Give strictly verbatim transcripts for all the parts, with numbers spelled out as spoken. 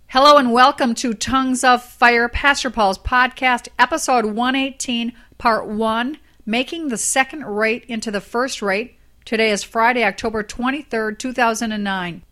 Hello and welcome to Tongues of Fire, Pastor Paul's podcast, episode one eighteen, part one, Making the Second Rate into the First Rate. Today is Friday, October twenty-third, two thousand nine.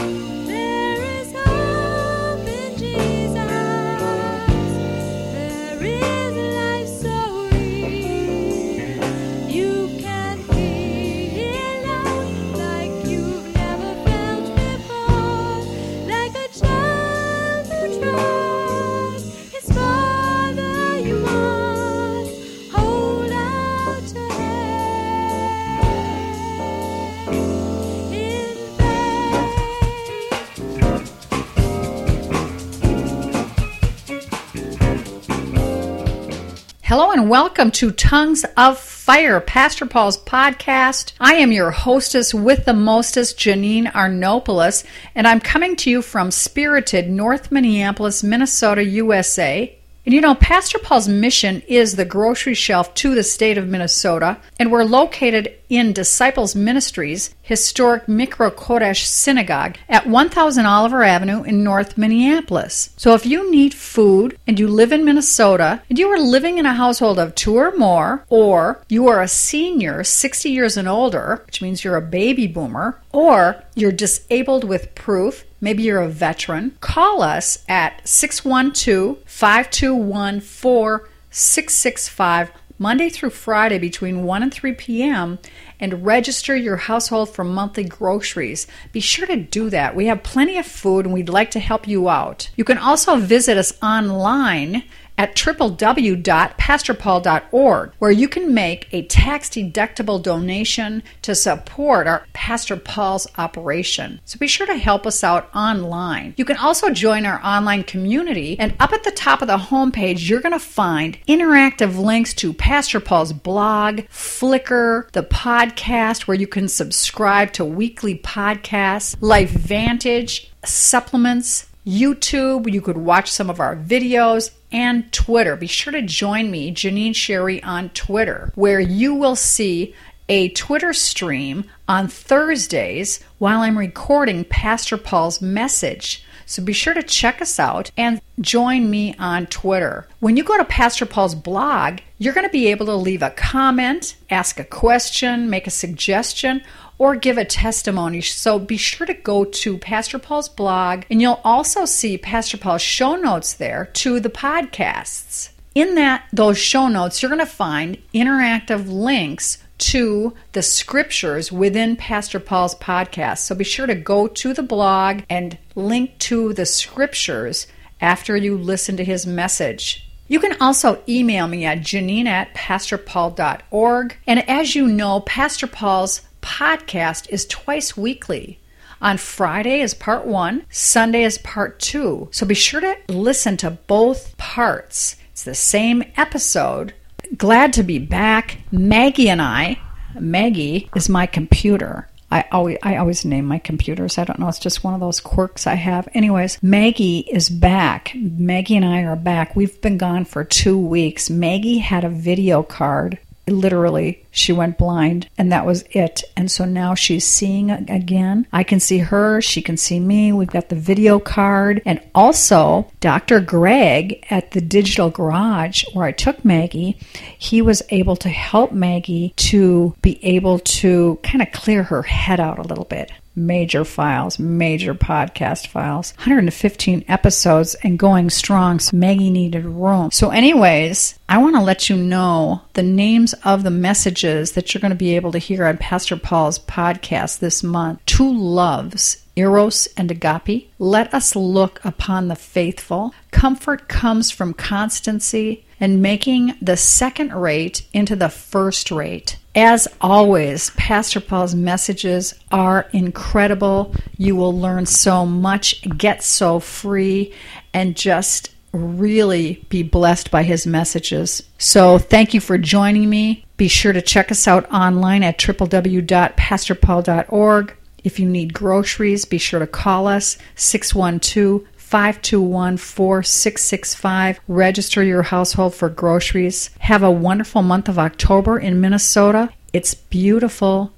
Hello and welcome to Tongues of Fire, Pastor Paul's podcast. I am your hostess with the mostest, Janine Arnopoulos, and I'm coming to you from spirited North Minneapolis, Minnesota, U S A. And you know, Pastor Paul's mission is the grocery shelf to the state of Minnesota, and we're located in Disciples Ministries, historic Mikra Kodesh Synagogue at one thousand Oliver Avenue in North Minneapolis. So if you need food and you live in Minnesota and you are living in a household of two or more, or you are a senior, sixty years and older, which means you're a baby boomer, or you're disabled with proof, maybe you're a veteran, call us at six one two, five two one, four six six five Monday through Friday between one and three p.m. and register your household for monthly groceries. Be sure to do that. We have plenty of food and we'd like to help you out. You can also visit us online at w w w dot pastor paul dot org, where you can make a tax-deductible donation to support our Pastor Paul's operation. So be sure to help us out online. You can also join our online community, and up at the top of the homepage, you're going to find interactive links to Pastor Paul's blog, Flickr, the podcast, where you can subscribe to weekly podcasts, LifeVantage, supplements, YouTube, you could watch some of our videos, and Twitter. Be sure to join me, Janine Sherry, on Twitter, where you will see a Twitter stream on Thursdays while I'm recording Pastor Paul's message. So be sure to check us out and join me on Twitter. When you go to Pastor Paul's blog, you're going to be able to leave a comment, ask a question, make a suggestion, or give a testimony. So be sure to go to Pastor Paul's blog, and you'll also see Pastor Paul's show notes there to the podcasts. In that, those show notes, you're going to find interactive links to the scriptures within Pastor Paul's podcast. So be sure to go to the blog and link to the scriptures after you listen to his message. You can also email me at janine at pastor paul dot org. And as you know, Pastor Paul's podcast is twice weekly. On Friday is part one, Sunday is part two. So be sure to listen to both parts. It's the same episode. Glad to be back. Maggie and I, Maggie is my computer. I always I always name my computers. I don't know. It's just one of those quirks I have. Anyways, Maggie is back. Maggie and I are back. We've been gone for two weeks. Maggie had a video card. Literally, she went blind, and that was it. And so now she's seeing again. I can see her. She can see me. We've got the video card. And also, Doctor Greg at the Digital Garage, where I took Maggie, he was able to help Maggie to be able to kind of clear her head out a little bit. Major files, major podcast files, one hundred fifteen episodes and going strong, so Maggie needed room. So anyways, I want to let you know the names of the messages that you're going to be able to hear on Pastor Paul's podcast this month. Two loves, Eros and Agape. Let us look upon the faithful. Comfort comes from constancy, and making the second rate into the first rate. As always, Pastor Paul's messages are incredible. You will learn so much, get so free, and just really be blessed by his messages. So thank you for joining me. Be sure to check us out online at w w w dot pastor paul dot org. If you need groceries, be sure to call us six one two, five two one, four six six five. Register your household for groceries. Have a wonderful month of October in Minnesota. It's beautiful.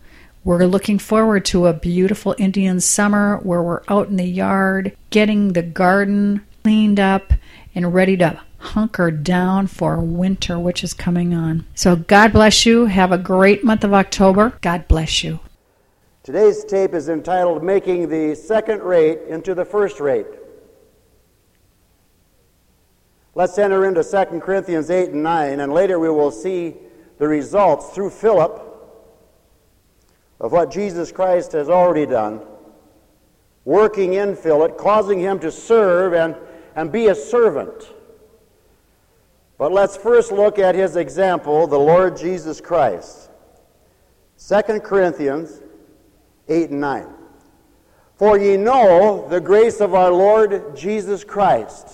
We're looking forward to a beautiful Indian summer where we're out in the yard getting the garden cleaned up and ready to hunker down for winter, which is coming on. So God bless you. Have a great month of October. God bless you. Today's tape is entitled Making the Second Rate into the First Rate. Let's enter into Second Corinthians eight and nine, and later we will see the results through Philip of what Jesus Christ has already done, working in Philip, causing him to serve and, and be a servant. But let's first look at his example, the Lord Jesus Christ. Second Corinthians eight and nine. For ye know the grace of our Lord Jesus Christ,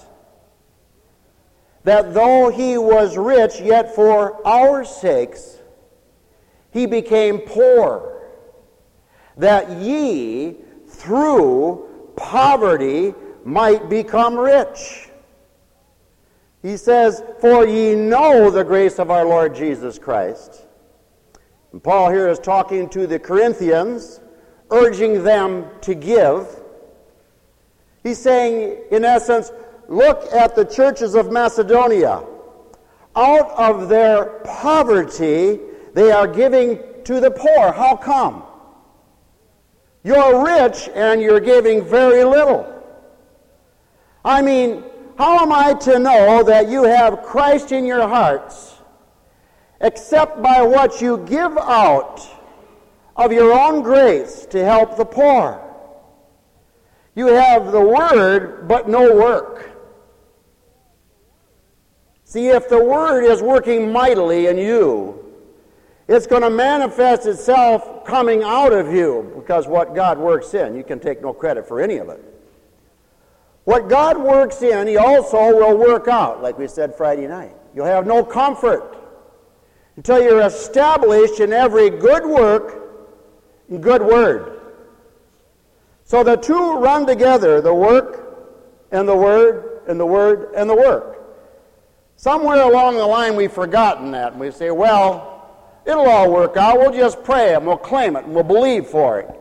that though he was rich, yet for our sakes he became poor, that ye through poverty might become rich. He says, for ye know the grace of our Lord Jesus Christ. And Paul here is talking to the Corinthians, urging them to give. He's saying, in essence, look at the churches of Macedonia. Out of their poverty, they are giving to the poor. How come? You're rich and you're giving very little. I mean, how am I to know that you have Christ in your hearts except by what you give out of your own grace to help the poor? You have the Word, but no work. See, if the Word is working mightily in you, it's going to manifest itself coming out of you, because what God works in, you can take no credit for any of it. What God works in, He also will work out, like we said Friday night. You'll have no comfort until you're established in every good work and good word. So the two run together, the work and the word and the word and the work. Somewhere along the line we've forgotten that, and we say, well, it'll all work out. We'll just pray and we'll claim it and we'll believe for it.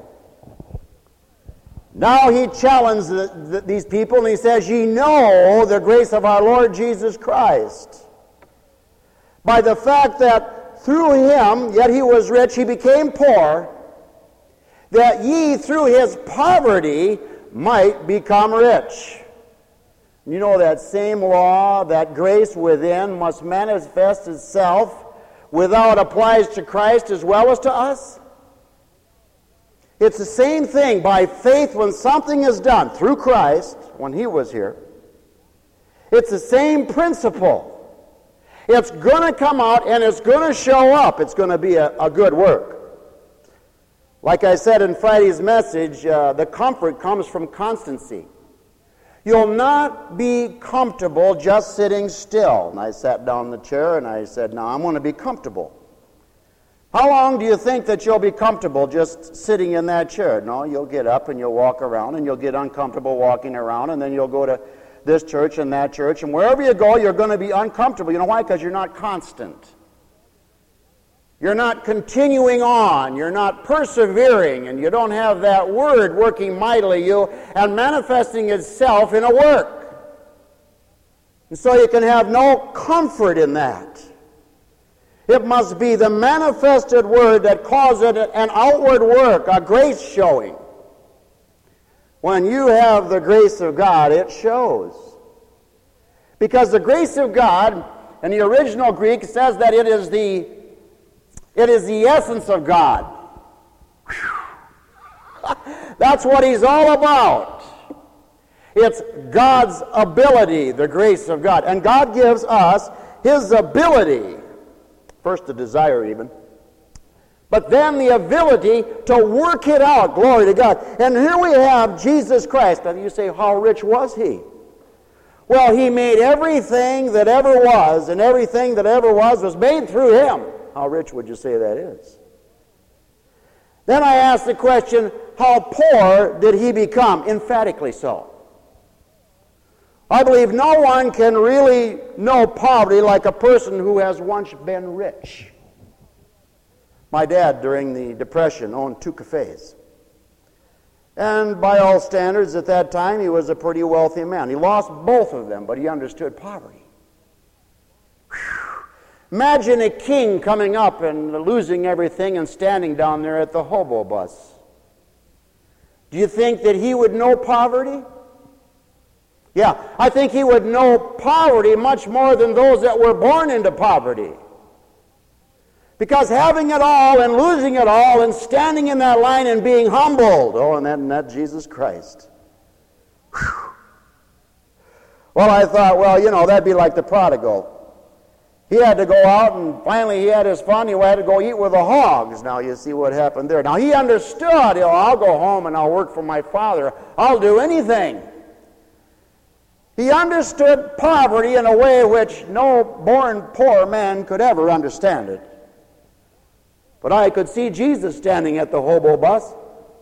Now he challenged the, the, these people, and he says, ye know the grace of our Lord Jesus Christ, by the fact that through him, yet he was rich, he became poor, that ye through his poverty might become rich. You know that same law, that grace within must manifest itself without applies to Christ as well as to us. It's the same thing by faith when something is done through Christ, when he was here. It's the same principle. It's going to come out and it's going to show up. It's going to be a, a good work. Like I said in Friday's message, uh, the comfort comes from constancy. You'll not be comfortable just sitting still. And I sat down in the chair and I said, now I'm going to be comfortable. How long do you think that you'll be comfortable just sitting in that chair? No, you'll get up and you'll walk around and you'll get uncomfortable walking around, and then you'll go to this church and that church, and wherever you go, you're going to be uncomfortable. You know why? Because you're not constant. You're not continuing on. You're not persevering, and you don't have that word working mightily you and manifesting itself in a work. And so you can have no comfort in that. It must be the manifested word that causes an outward work, a grace showing. When you have the grace of God, it shows. Because the grace of God, in the original Greek, says that it is the, it is the essence of God. That's what he's all about. It's God's ability, the grace of God. And God gives us his ability. First the desire even. But then the ability to work it out. Glory to God. And here we have Jesus Christ. And you say, how rich was he? Well, he made everything that ever was, and everything that ever was was made through him. How rich would you say that is? Then I ask the question, how poor did he become? Emphatically so. I believe no one can really know poverty like a person who has once been rich. My dad, during the Depression, owned two cafes. And by all standards at that time, he was a pretty wealthy man. He lost both of them, but he understood poverty. Whew. Imagine a king coming up and losing everything and standing down there at the hobo bus. Do you think that he would know poverty? Yeah, I think he would know poverty much more than those that were born into poverty. Because having it all and losing it all and standing in that line and being humbled, oh, and that, and that Jesus Christ. Whew. Well, I thought, well, you know, that'd be like the prodigal. He had to go out, and finally he had his fun. He had to go eat with the hogs. Now, you see what happened there. Now, he understood, you know, I'll go home and I'll work for my father. I'll do anything. He understood poverty in a way which no born poor man could ever understand it. But I could see Jesus standing at the hobo bus.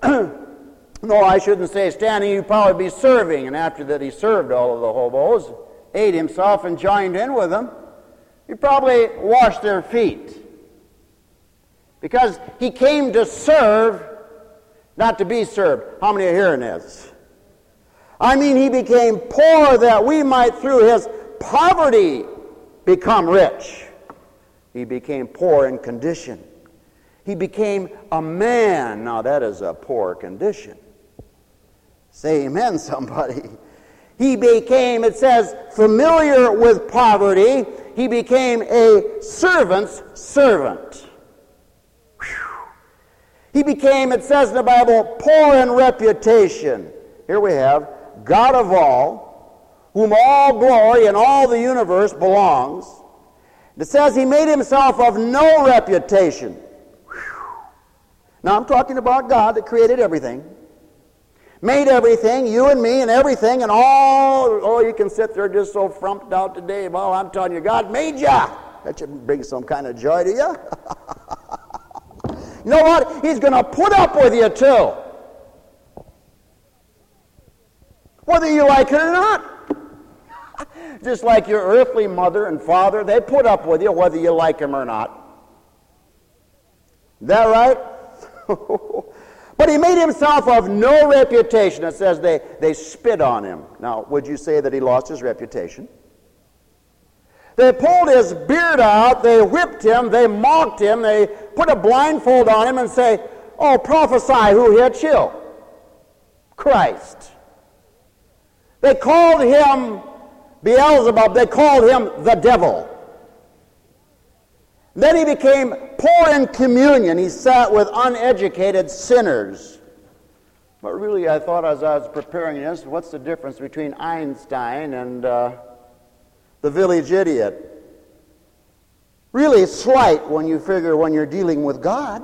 No, I shouldn't say standing. He'd probably be serving. And after that, he served all of the hobos, ate himself, and joined in with them. He probably washed their feet. Because he came to serve, not to be served. How many are hearing this? I mean, he became poor that we might, through his poverty, become rich. He became poor in condition. He became a man. Now, that is a poor condition. Say amen, somebody. He became, it says, familiar with poverty. He became a servant's servant. Whew. He became, it says in the Bible, poor in reputation. Here we have God of all, whom all glory and all the universe belongs. It says he made himself of no reputation. Whew. Now I'm talking about God that created everything. Made everything, you and me and everything and all. Oh, you can sit there just so frumped out today. Well, I'm telling you, God made you. That should bring some kind of joy to you. You know what? He's going to put up with you too. Whether you like it or not. Just like your earthly mother and father, they put up with you whether you like them or not. Is that right? But he made himself of no reputation. It says they, they spit on him. Now, would you say that he lost his reputation? They pulled his beard out, they whipped him, they mocked him, they put a blindfold on him and say, oh, prophesy who hit you. Christ. They called him Beelzebub, they called him the devil. Then he became poor in communion. He sat with uneducated sinners. But really, I thought as I was preparing this, what's the difference between Einstein and uh, the village idiot? Really slight when you figure when you're dealing with God.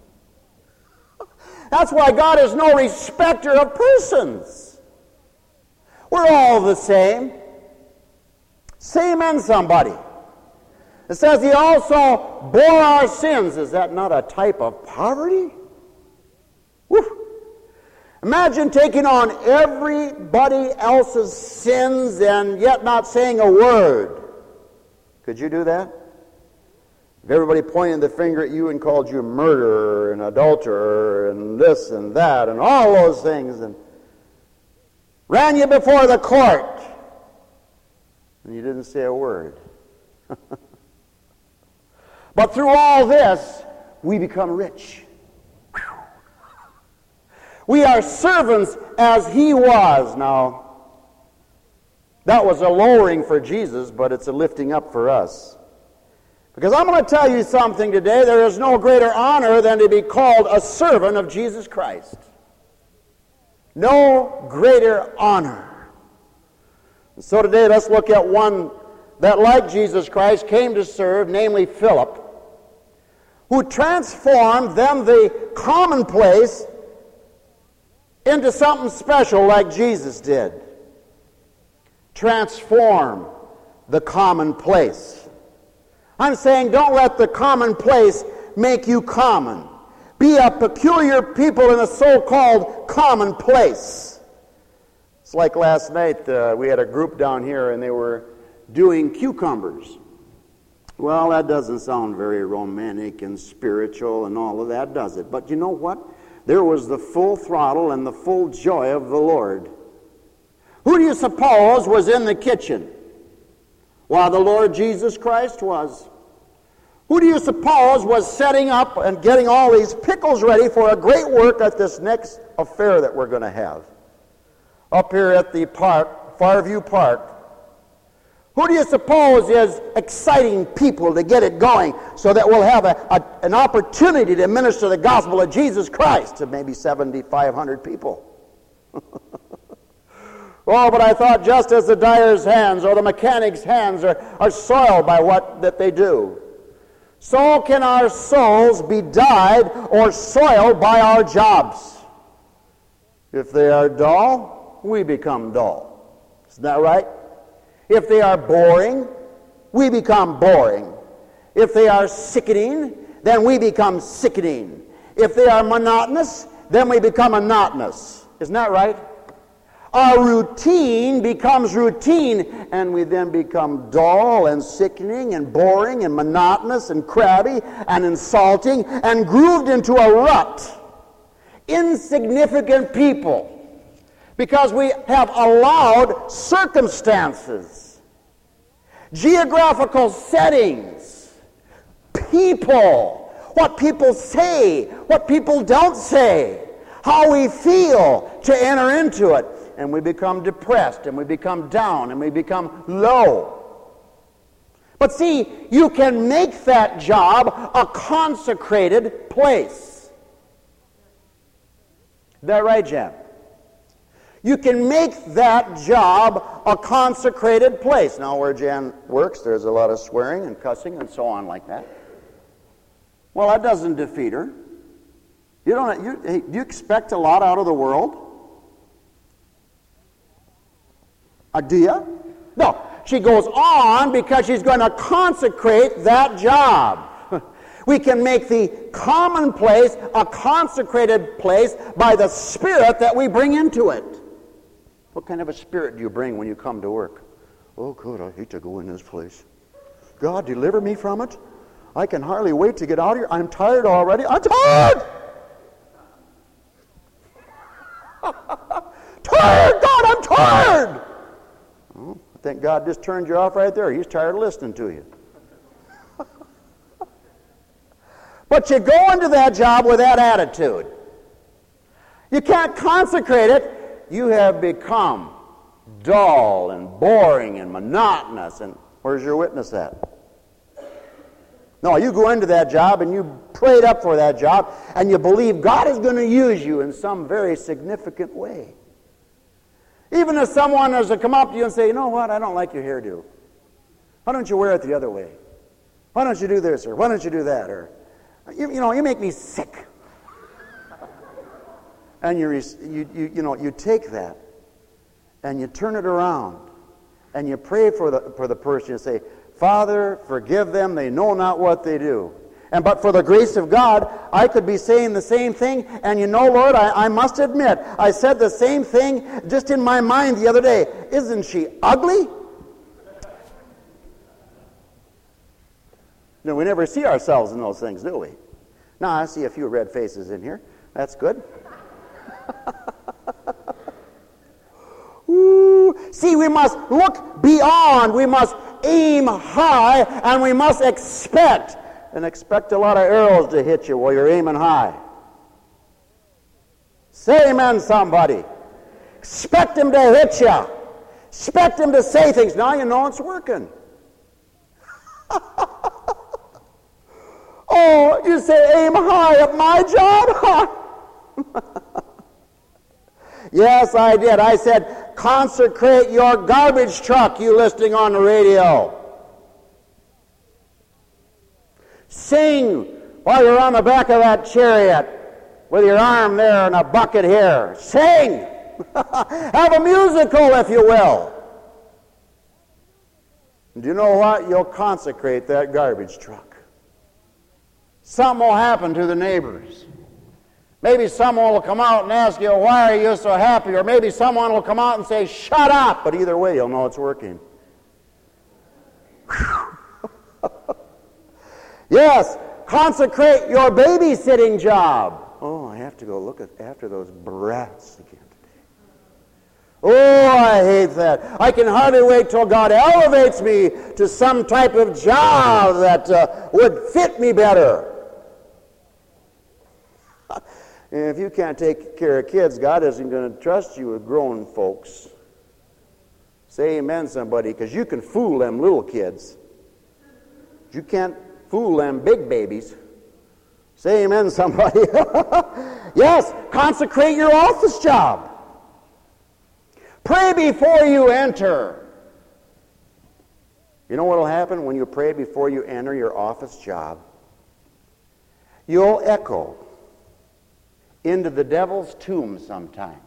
That's why God is no respecter of persons. We're all the same. Same in somebody. It says he also bore our sins. Is that not a type of poverty? Woo. Imagine taking on everybody else's sins and yet not saying a word. Could you do that? If everybody pointed the finger at you and called you a murderer and adulterer and this and that and all those things and ran you before the court and you didn't say a word. But through all this, we become rich. Whew. We are servants as he was. Now, that was a lowering for Jesus, but it's a lifting up for us. Because I'm going to tell you something today. There is no greater honor than to be called a servant of Jesus Christ. No greater honor. And so today, let's look at one that, like Jesus Christ, came to serve, namely Philip, who transformed them, the commonplace, into something special like Jesus did. Transform the commonplace. I'm saying don't let the commonplace make you common. Be a peculiar people in a so-called commonplace. It's like last night, uh, we had a group down here and they were doing cucumbers. Well, that doesn't sound very romantic and spiritual and all of that, does it? But you know what? There was the full throttle and the full joy of the Lord. Who do you suppose was in the kitchen while the Lord Jesus Christ was? Who do you suppose was setting up and getting all these pickles ready for a great work at this next affair that we're going to have up here at the park, Farview Park? Who do you suppose is exciting people to get it going so that we'll have a, a, an opportunity to minister the gospel of Jesus Christ to maybe seventy-five hundred people? Oh, but I thought just as the dyer's hands or the mechanic's hands are, are soiled by what that they do, so can our souls be dyed or soiled by our jobs. If they are dull, we become dull. Isn't that right? If they are boring, we become boring. If they are sickening, then we become sickening. If they are monotonous, then we become monotonous. Isn't that right? Our routine becomes routine, and we then become dull and sickening and boring and monotonous and crabby and insulting and grooved into a rut. Insignificant people. Because we have allowed circumstances, geographical settings, people, what people say, what people don't say, how we feel to enter into it. And we become depressed, and we become down, and we become low. But see, you can make that job a consecrated place. Is that right, Jan? You can make that job a consecrated place. Now, where Jan works, there's a lot of swearing and cussing and so on like that. Well, that doesn't defeat her. You don't. You, hey, do you expect a lot out of the world? Uh, do you? No. She goes on because she's going to consecrate that job. We can make the commonplace a consecrated place by the spirit that we bring into it. What kind of a spirit do you bring when you come to work? Oh, God, I hate to go in this place. God, deliver me from it. I can hardly wait to get out of here. I'm tired already. I'm tired! Tired, God, I'm tired! Oh, I think God just turned you off right there. He's tired of listening to you. But you go into that job with that attitude. You can't consecrate it. You have become dull and boring and monotonous. And where's your witness at? No, you go into that job and you prayed up for that job and you believe God is going to use you in some very significant way. Even if someone is to come up to you and say, you know what, I don't like your hairdo. Why don't you wear it the other way? Why don't you do this or why don't you do that? Or, you, you know, you make me sick. And you, you, you, you know, you take that and you turn it around and you pray for the, for the person. You say, Father, forgive them. They know not what they do. And but for the grace of God, I could be saying the same thing. And you know, Lord, I, I must admit, I said the same thing just in my mind the other day. Isn't she ugly? No, we never see ourselves in those things, do we? Now, I see a few red faces in here. That's good. Ooh. See, we must look beyond. We must aim high, and we must expect. And expect a lot of arrows to hit you while you're aiming high. Say amen, somebody. Expect him to hit you. Expect him to say things. Now you know it's working. Oh, you say aim high at my job? Yes, I did. I said, consecrate your garbage truck, you listening on the radio. Sing while you're on the back of that chariot with your arm there and a bucket here. Sing! Have a musical, if you will. Do you know what? You'll consecrate that garbage truck. Something will happen to the neighbors. Maybe someone will come out and ask you, why are you so happy? Or maybe someone will come out and say, shut up. But either way, you'll know it's working. Yes, consecrate your babysitting job. Oh, I have to go look at after those brats again today. Oh, I hate that. I can hardly wait till God elevates me to some type of job that uh, would fit me better. And if you can't take care of kids, God isn't going to trust you with grown folks. Say amen, somebody, because you can fool them little kids. You can't fool them big babies. Say amen, somebody. Yes, consecrate your office job. Pray before you enter. You know what will happen when you pray before you enter your office job? You'll echo into the devil's tomb sometimes.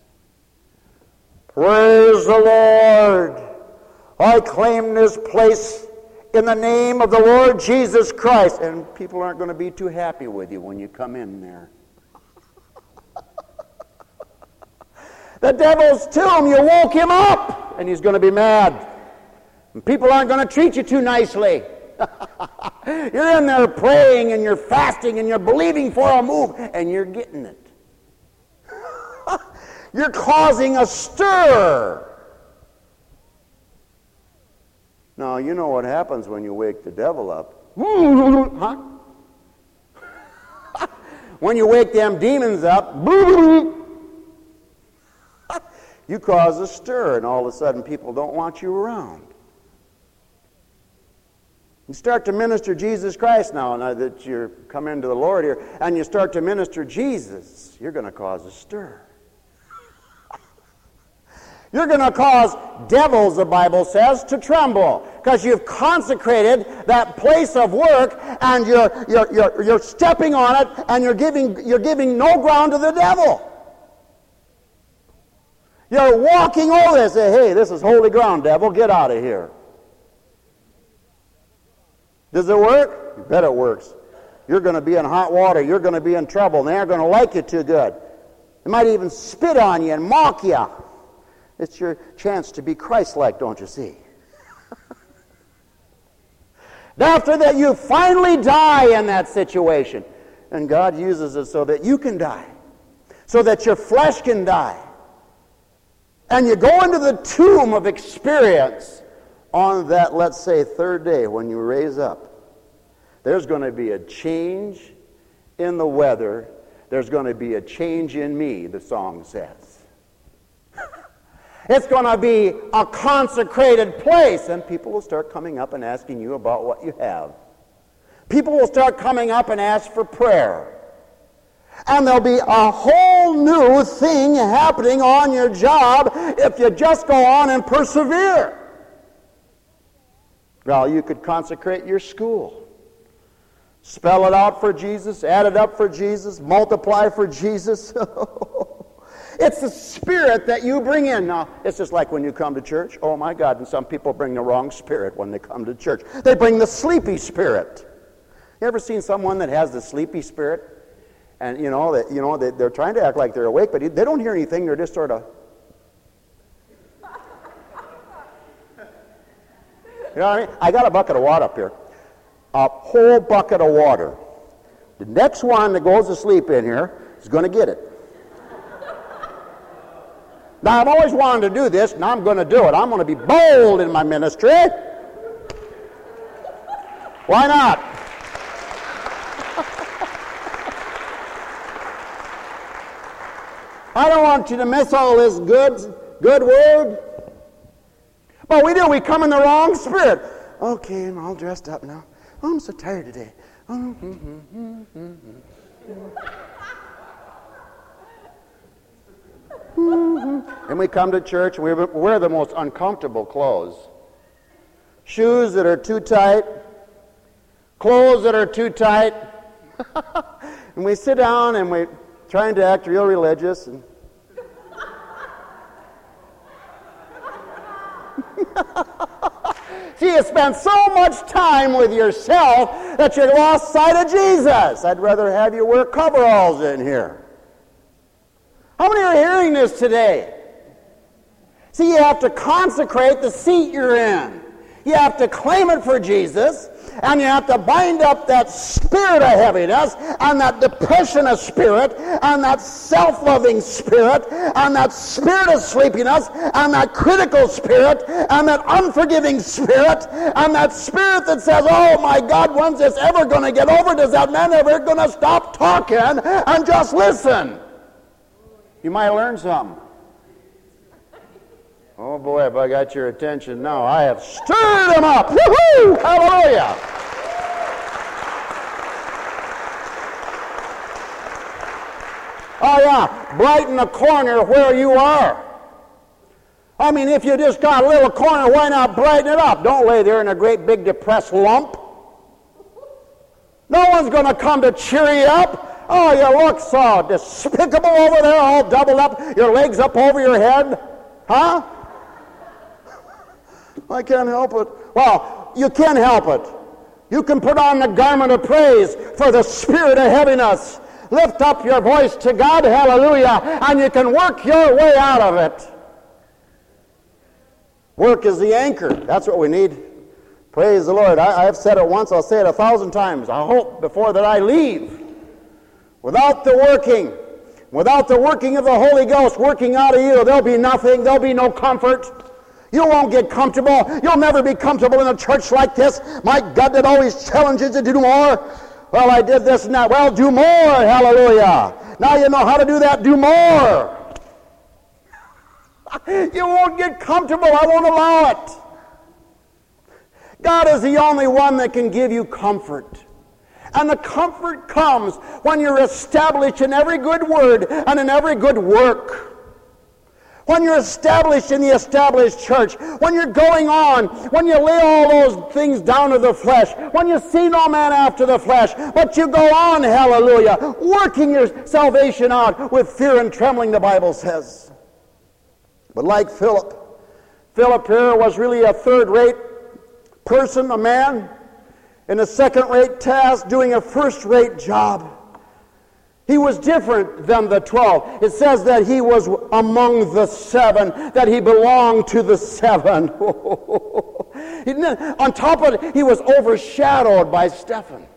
Praise the Lord. I claim this place in the name of the Lord Jesus Christ. And people aren't going to be too happy with you when you come in there. The devil's tomb, you woke him up, and he's going to be mad. And people aren't going to treat you too nicely. You're in there praying, and you're fasting, and you're believing for a move, and you're getting it. You're causing a stir. Now, you know what happens when you wake the devil up. Huh? When you wake them demons up, you cause a stir, and all of a sudden people don't want you around. You start to minister Jesus Christ now, now that you come into the Lord here, and you start to minister Jesus, you're going to cause a stir. You're going to cause devils, the Bible says, to tremble, because you've consecrated that place of work, and you're you're you're, you're stepping on it, and you're giving you're giving no ground to the devil. You're walking over there and say, "Hey, this is holy ground, devil. Get out of here." Does it work? You bet it works. You're going to be in hot water. You're going to be in trouble, and they aren't going to like you too good. They might even spit on you and mock you. It's your chance to be Christ-like, don't you see? After that, you finally die in that situation. And God uses it so that you can die. So that your flesh can die. And you go into the tomb of experience on that, let's say, third day when you raise up. There's going to be a change in the weather. There's going to be a change in me, the song says. It's going to be a consecrated place, and people will start coming up and asking you about what you have. People will start coming up and ask for prayer. And there'll be a whole new thing happening on your job if you just go on and persevere. Well, you could consecrate your school. Spell it out for Jesus, add it up for Jesus, multiply for Jesus. It's the spirit that you bring in. Now, it's just like when you come to church. Oh, my God, and some people bring the wrong spirit when they come to church. They bring the sleepy spirit. You ever seen someone that has the sleepy spirit? And, you know, that you know they, they're trying to act like they're awake, but they don't hear anything. They're just sort of... You know what I mean? I got a bucket of water up here. A whole bucket of water. The next one that goes to sleep in here is going to get it. Now, I've always wanted to do this, and I'm going to do it. I'm going to be bold in my ministry. Why not? I don't want you to miss all this good, good word. But we do. We come in the wrong spirit. Okay, I'm all dressed up now. Oh, I'm so tired today. Oh, mm-hmm, mm-hmm, mm-hmm. Mm-hmm. And we come to church and we wear the most uncomfortable clothes. Shoes that are too tight. Clothes that are too tight. And we sit down and we're trying to act real religious. And See, you spend so much time with yourself that you lost sight of Jesus. I'd rather have you wear coveralls in here. How many are hearing this today? See, you have to consecrate the seat you're in. You have to claim it for Jesus. And you have to bind up that spirit of heaviness, and that depression of spirit, and that self-loving spirit, and that spirit of sleepiness, and that critical spirit, and that unforgiving spirit, and that spirit that says, oh my God, when's this ever going to get over? Does that man ever going to stop talking and just listen? You might learn something. Oh boy, have I got your attention now. I have stirred them up. Woo-hoo! Hallelujah! Oh yeah, brighten the corner where you are. I mean, if you just got a little corner, why not brighten it up? Don't lay there in a great big depressed lump. No one's going to come to cheer you up. Oh, you look so despicable over there, all doubled up, your legs up over your head. Huh? I can't help it. Well, you can help it. You can put on the garment of praise for the spirit of heaviness. Lift up your voice to God, hallelujah, and you can work your way out of it. Work is the anchor. That's what we need. Praise the Lord. I, I've said it once, I'll say it a thousand times. I hope before that I leave. Without the working, without the working of the Holy Ghost working out of you, there'll be nothing, there'll be no comfort. You won't get comfortable. You'll never be comfortable in a church like this. My God, that always challenges you to do more. Well, I did this and that. Well, do more. Hallelujah. Now you know how to do that. Do more. You won't get comfortable. I won't allow it. God is the only one that can give you comfort. And the comfort comes when you're established in every good word and in every good work. When you're established in the established church, when you're going on, when you lay all those things down to the flesh, when you see no man after the flesh, but you go on, hallelujah, working your salvation out with fear and trembling, the Bible says. But like Philip, Philip here was really a third-rate person, a man, in a second-rate task, doing a first-rate job. He was different than the twelve. It says that he was among the seven, that he belonged to the seven. On top of it, he was overshadowed by Stephen.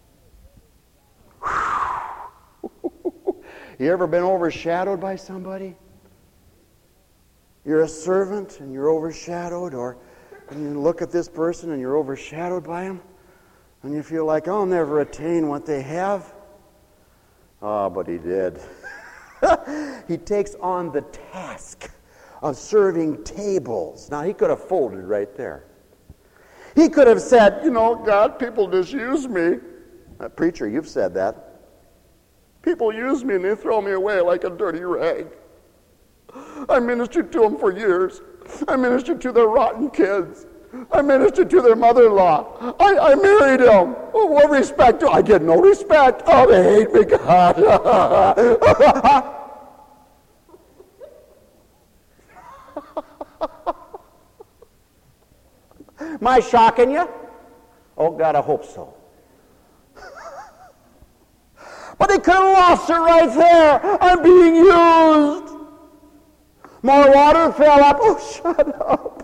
You ever been overshadowed by somebody? You're a servant and you're overshadowed, or you look at this person and you're overshadowed by him, and you feel like, I'll never attain what they have. Oh, but he did. He takes on the task of serving tables. Now, he could have folded right there. He could have said, you know, God, people just use me. Uh, preacher, you've said that. People use me and they throw me away like a dirty rag. I ministered to them for years. I ministered to their rotten kids. I ministered to their mother-in-law. I, I married them. Oh, what respect do I get? No respect. Oh, they hate me, God. Am I shocking you? Oh, God, I hope so. But they could have lost it right there. I'm being used. More water fell up. Oh, shut up.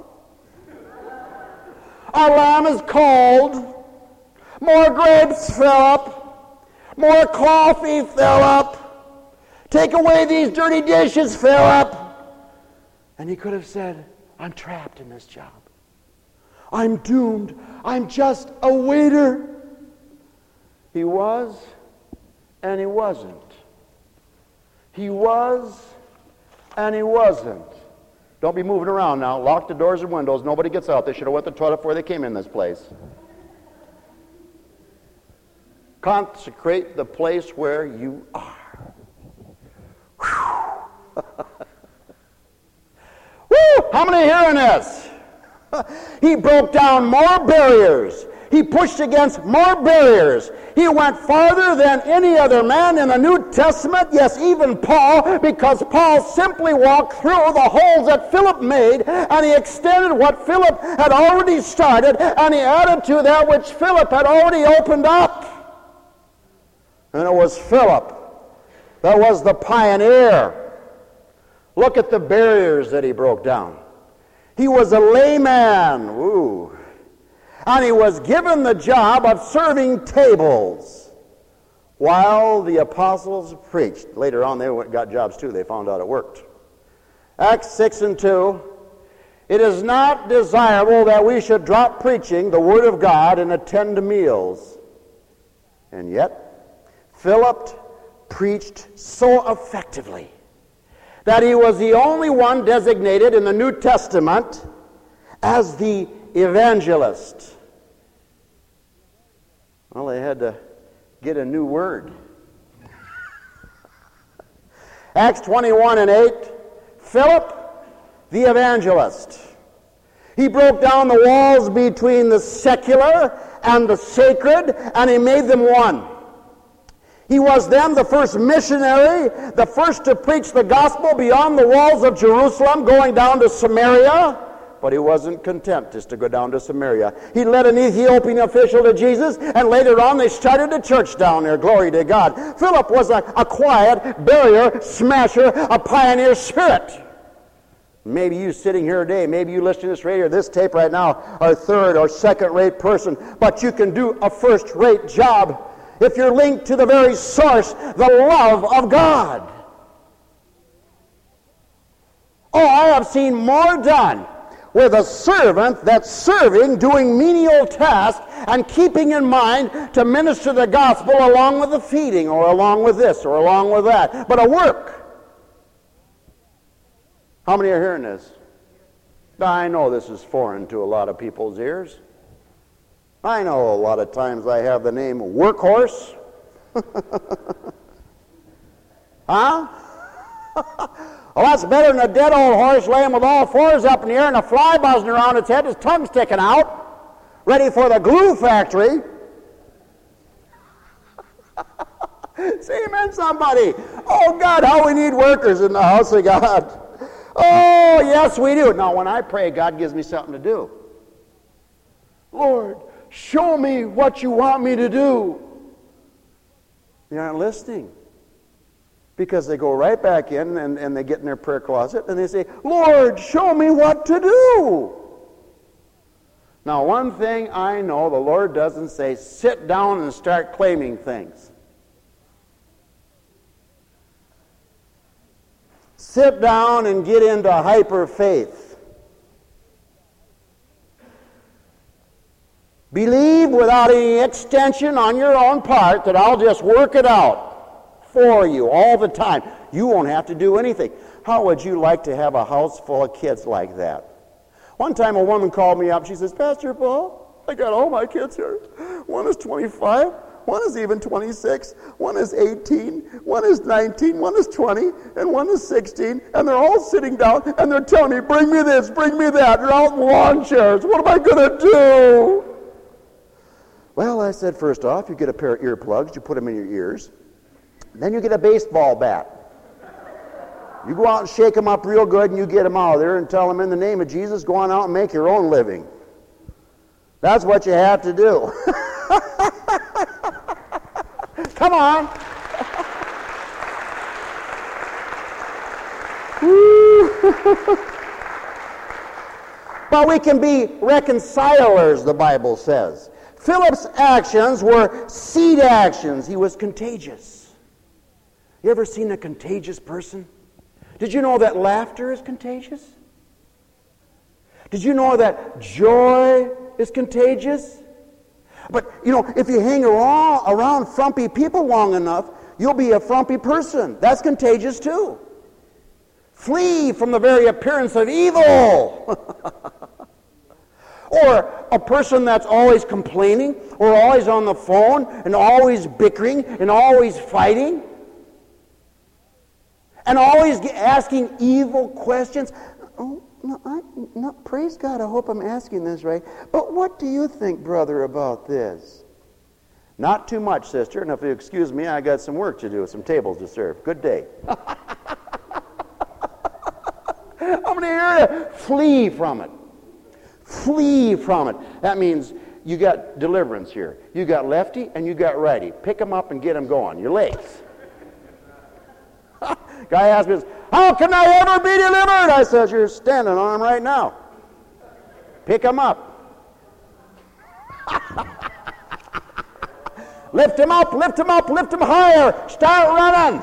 Our lamb is cold. More grapes fell up. More coffee fell up. Take away these dirty dishes fell up. And he could have said, I'm trapped in this job. I'm doomed. I'm just a waiter. He was, and he wasn't. He was, and he wasn't. Don't be moving around now. Lock the doors and windows. Nobody gets out. They should have went to the toilet before they came in this place. Consecrate the place where you are. Woo! How many hearing this? He broke down more barriers. He pushed against more barriers. He went farther than any other man in the New Testament, yes, even Paul, because Paul simply walked through the holes that Philip made, and he extended what Philip had already started, and he added to that which Philip had already opened up. And it was Philip that was the pioneer. Look at the barriers that he broke down. He was a layman. Ooh. and he was given the job of serving tables while the apostles preached. Later on, they got jobs too. They found out it worked. Acts six and two, it is not desirable that we should drop preaching the Word of God and attend to meals. And yet, Philip preached so effectively that he was the only one designated in the New Testament as the evangelist. Well, they had to get a new word. Acts twenty-one and eight, Philip the evangelist. He broke down the walls between the secular and the sacred, and he made them one. He was then the first missionary, the first to preach the gospel beyond the walls of Jerusalem, going down to Samaria. But he wasn't content just to go down to Samaria. He led an Ethiopian official to Jesus, and later on they started a church down there. Glory to God. Philip was a, a quiet barrier smasher, a pioneer spirit. Maybe you sitting here today, maybe you listening to this radio or this tape right now are a third or second-rate person, but you can do a first-rate job if you're linked to the very source, the love of God. Oh, I have seen more done with a servant that's serving, doing menial tasks, and keeping in mind to minister the gospel along with the feeding, or along with this, or along with that. But a work. How many are hearing this? I know this is foreign to a lot of people's ears. I know a lot of times I have the name workhorse. Huh? Well, that's better than a dead old horse laying with all fours up in the air and a fly buzzing around its head, his tongue sticking out, ready for the glue factory. Say amen, somebody. Oh, God, how we need workers in the house of God. Oh, yes, we do. Now, when I pray, God gives me something to do. Lord, show me what you want me to do. They aren't listening. Because they go right back in and, and they get in their prayer closet and they say, Lord, show me what to do. Now, one thing I know, the Lord doesn't say, sit down and start claiming things. Sit down and get into hyper faith. Believe without any extension on your own part that I'll just work it out for you all the time. You won't have to do anything. How would you like to have a house full of kids like that? One time a woman called me up. She says, Pastor Paul, I got all my kids here. One is twenty-five. One is even twenty-six. One is eighteen. One is nineteen. One is twenty. And one is sixteen. And they're all sitting down and they're telling me, bring me this, bring me that. They're out in lawn chairs. What am I going to do? Well, I said, first off, you get a pair of earplugs. You put them in your ears. Then you get a baseball bat. You go out and shake them up real good and you get them out of there and tell them in the name of Jesus, go on out and make your own living. That's what you have to do. Come on. But we can be reconcilers, the Bible says. Philip's actions were seed actions. He was contagious. You ever seen a contagious person? Did you know that laughter is contagious? Did you know that joy is contagious? But, you know, if you hang around, around frumpy people long enough, you'll be a frumpy person. That's contagious too. Flee from the very appearance of evil. Or a person that's always complaining, or always on the phone, and always bickering, and always fighting, and always asking evil questions. Oh, no, I, no, praise God, I hope I'm asking this right. But what do you think, brother, about this? Not too much, sister, and if you excuse me, I got some work to do, some tables to serve. Good day. I'm going to hear you. Flee from it. Flee from it. That means you got deliverance here. You got lefty and you got righty. Pick them up and get them going. Your legs. Guy asked me, how can I ever be delivered? I says, you're standing on them right now. Pick them up. Lift him up, lift him up, lift him higher. Start running.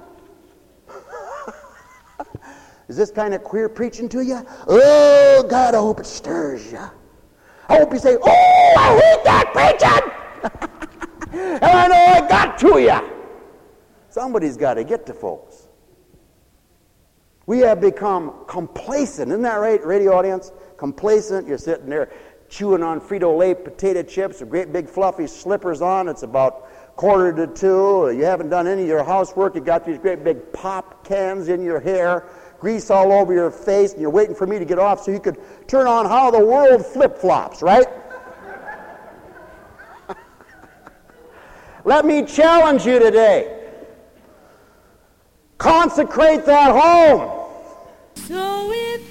Is this kind of queer preaching to you? Oh, God, I hope it stirs you. I hope you say, oh, I hate that preaching. And I know I got to you. Somebody's got to get to folks. We have become complacent. Isn't that right, radio audience? Complacent. You're sitting there chewing on Frito-Lay potato chips with great big fluffy slippers on. It's about quarter to two. You haven't done any of your housework. You got these great big pop cans in your hair, grease all over your face, and you're waiting for me to get off so you could turn on How the World Flip-Flops, right? Let me challenge you today. Consecrate that home. So if